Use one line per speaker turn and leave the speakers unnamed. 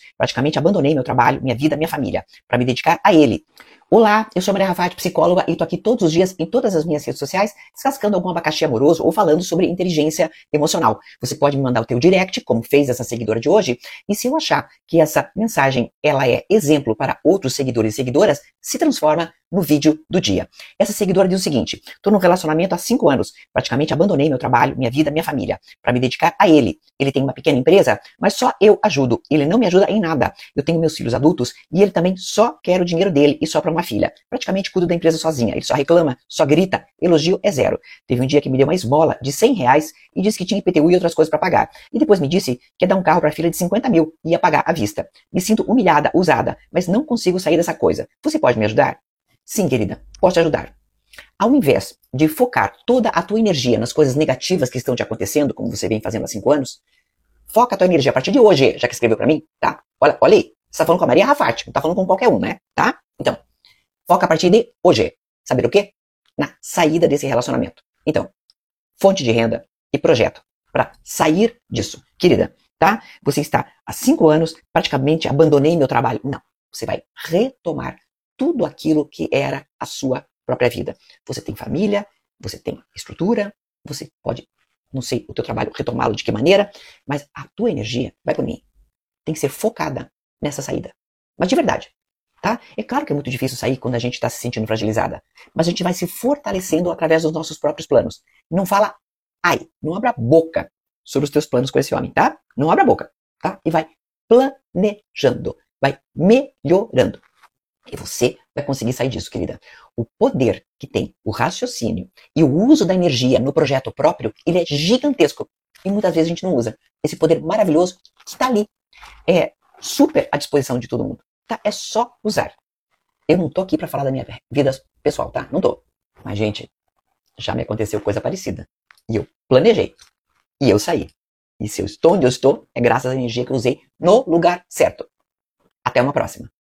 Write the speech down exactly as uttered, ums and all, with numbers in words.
praticamente abandonei meu trabalho, minha vida, minha família, para me dedicar a ele. Olá, eu sou a Maria Rafati, psicóloga, e tô aqui todos os dias em todas as minhas redes sociais, descascando algum abacaxi amoroso ou falando sobre inteligência emocional. Você pode me mandar o teu direct, como fez essa seguidora de hoje, e se eu achar que essa mensagem ela é exemplo para outros seguidores e seguidoras, se transforma no vídeo do dia. Essa seguidora diz o seguinte: tô num relacionamento há cinco anos, praticamente abandonei meu trabalho, minha vida, minha família, para me dedicar a ele. Ele tem uma pequena empresa, mas só eu ajudo. Ele não me ajuda em nada. Eu tenho meus filhos adultos e ele também só quer o dinheiro dele e só para uma filha. Praticamente cuido da empresa sozinha. Ele só reclama, só grita, elogio é zero. Teve um dia que me deu uma esmola de cem reais e disse que tinha I P T U e outras coisas para pagar. E depois me disse que ia dar um carro para a filha de cinquenta mil e ia pagar à vista. Me sinto humilhada, usada, mas não consigo sair dessa coisa. Você pode me ajudar? Sim, querida, posso te ajudar. Ao invés de focar toda a tua energia nas coisas negativas que estão te acontecendo, como você vem fazendo há cinco anos, foca a tua energia a partir de hoje, já que escreveu para mim, tá? Olha, olha aí, você tá falando com a Maria Rafati, não tá falando com qualquer um, né? Tá? Então, foca a partir de hoje. Saber o quê? Na saída desse relacionamento. Então, fonte de renda e projeto para sair disso. Querida, tá? Você está há cinco anos, praticamente abandonei meu trabalho. Não, você vai retomar tudo aquilo que era a sua própria vida. Você tem família, você tem estrutura, você pode, não sei, o teu trabalho, retomá-lo de que maneira, mas a tua energia, vai por mim, tem que ser focada nessa saída. Mas de verdade, tá? É claro que é muito difícil sair quando a gente está se sentindo fragilizada, mas a gente vai se fortalecendo através dos nossos próprios planos. Não fala, ai, não abra a boca sobre os teus planos com esse homem, tá? Não abra a boca, tá? E vai planejando, vai melhorando. E você vai conseguir sair disso, querida. O poder que tem o raciocínio e o uso da energia no projeto próprio, ele é gigantesco. E muitas vezes a gente não usa. Esse poder maravilhoso está ali. É super à disposição de todo mundo. Tá? É só usar. Eu não tô aqui para falar da minha vida pessoal, tá? Não tô. Mas, gente, já me aconteceu coisa parecida. E eu planejei. E eu saí. E se eu estou onde eu estou, é graças à energia que eu usei no lugar certo. Até uma próxima.